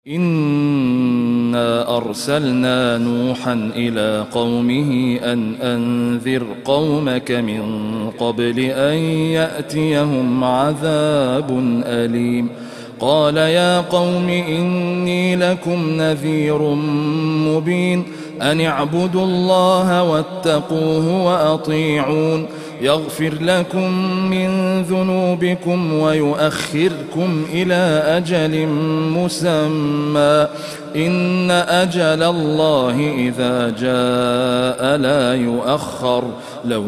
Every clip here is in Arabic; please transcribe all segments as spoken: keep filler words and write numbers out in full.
إنا أرسلنا نوحا إلى قومه أن أنذر قومك من قبل أن يأتيهم عذاب أليم. قال يا قوم إني لكم نذير مبين أن اعبدوا الله واتقوه وأطيعون يغفر لكم من ذنوبكم ويؤخركم إلى أجل مسمى إن أجل الله إذا جاء لا يؤخر لو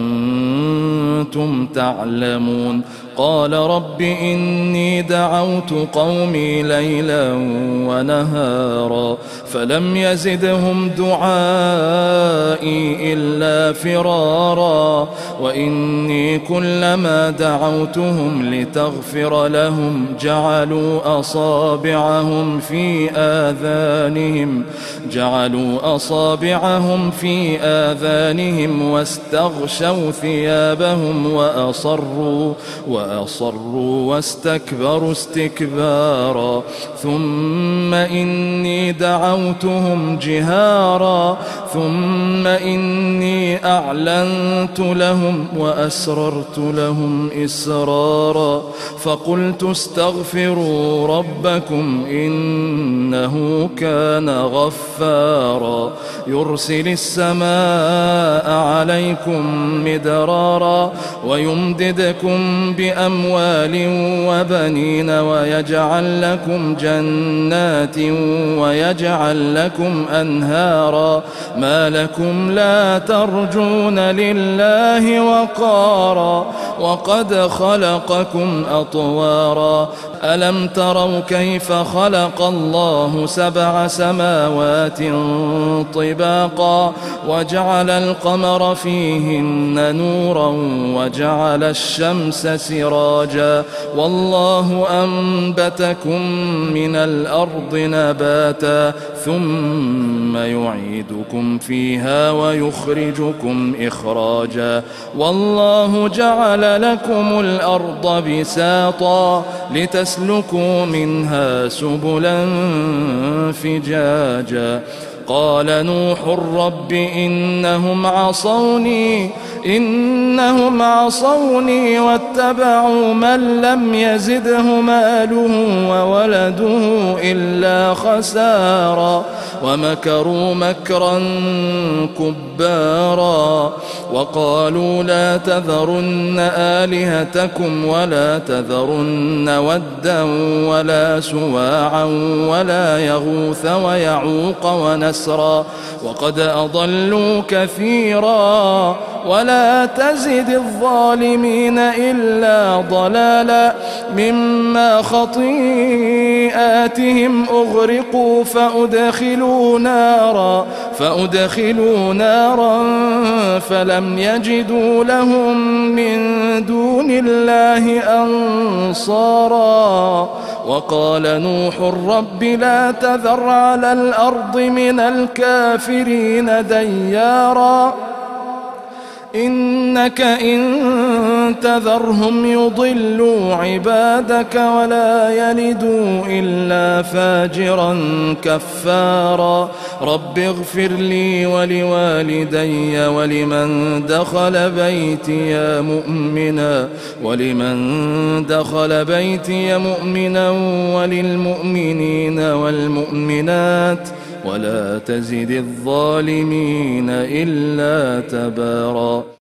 كنتم تعلمون. قال رب إني دعوت قومي ليلا ونهارا فلم يزدهم دعائي إلا فرارا وإني كلما دعوتهم لتغفر لهم جعلوا أصابعهم في آذانهم جعلوا أصابعهم في آذانهم واستغشوا ثيابهم وأصروا وأصروا واستكبروا استكبارا ثم إني دعوتهم جهارا ثم إني أعلنت لهم وأسررت لهم إسرارا فقلت استغفروا ربكم إنه كان غفارا يرسل السماء عليكم مدرارا ويمددكم بأموال وبنين ويجعل لكم جنات ويجعل لكم أنهارا ما لكم لا ترجون لله وقارا وقد خلقكم أطوارا ألم تروا كيف خلق الله سبع سماوات طباقا وجعل القمر فيهن نورا وجعل الشمس سراجا والله أنبتكم من الأرض نباتا ثم يعيدكم فيها ويخرجكم إخراجا والله جعل لكم الأرض بساطا لتسلكوا منها سبلا فجاجا. قال نوح رب إنهم عصوني إنهم عصوني واتبعوا من لم يزده ماله وولده إلا خسارا ومكروا مكرا كبارا وقالوا لا تذرن آلهتكم ولا تذرن ودا ولا سواعا ولا يغوث ويعوق ونسرا وقد أضلوا كثيرا ولا تزد الظالمين إلا ضلالا مما خطيئاتهم أغرقوا فأدخلوا نارا فأدخلوا نارا فلم يجدوا لهم من دون الله أنصارا. وقال نوح رب لا تذر على الأرض من الكافرين ديارا إنك إن تذرهم يضلوا عبادك ولا يلدوا إلا فاجرا كفارا. رب اغفر لي ولوالدي ولمن دخل بيتي مؤمنا ولمن دخل بيتي مؤمنا وللمؤمنين والمؤمنات ولا تزد الظالمين إلا تبارا.